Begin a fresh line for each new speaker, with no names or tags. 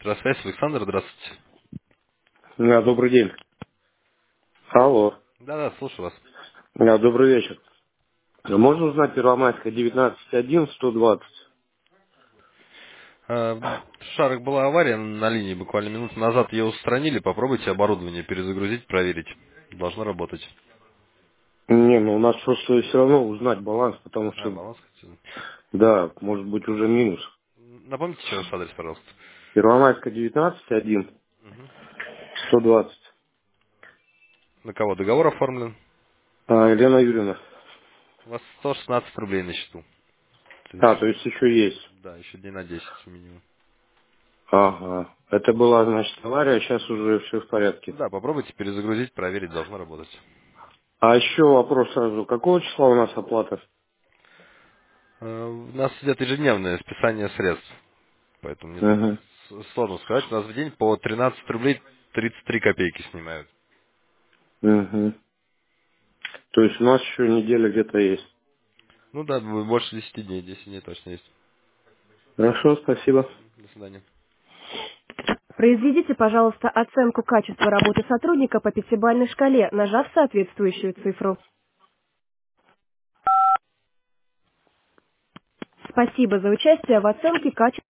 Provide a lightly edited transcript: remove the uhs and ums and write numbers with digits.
Электросвязь, Александр, здравствуйте.
Да, добрый день. Алло.
Да-да, слушаю вас.
Да, добрый вечер. Можно узнать Первомайская 19.1, 120?
Э, Шарик, была авария на линии буквально минуту назад, ее устранили, попробуйте оборудование перезагрузить, проверить. Должно работать.
Не, ну у нас просто все равно узнать баланс, потому что,
Баланс хотите?
да, может быть уже минус.
Напомните еще раз адрес, пожалуйста.
Первомайская 19.1,
Мгм.
120.
На кого договор оформлен?
Елена Юрьевна.
У вас 116 рублей на счету. То есть,
То есть еще есть.
да, еще дней на 10 минимум.
Ага. Это была, значит, авария, сейчас уже все в порядке.
Да, попробуйте перезагрузить, проверить, должно работать.
А еще вопрос сразу. Какого числа у нас оплата?
У нас идет ежедневное списание средств, поэтому мне тут
Угу.
сложно сказать. У нас в день по 13 рублей 33 копейки снимают.
Угу. То есть у нас еще неделя где-то есть.
Ну да, больше 10 дней, 10 дней точно есть.
Хорошо, спасибо.
До свидания.
Произведите, пожалуйста, оценку качества работы сотрудника по пятибалльной шкале, нажав соответствующую цифру. Спасибо за участие в оценке качества.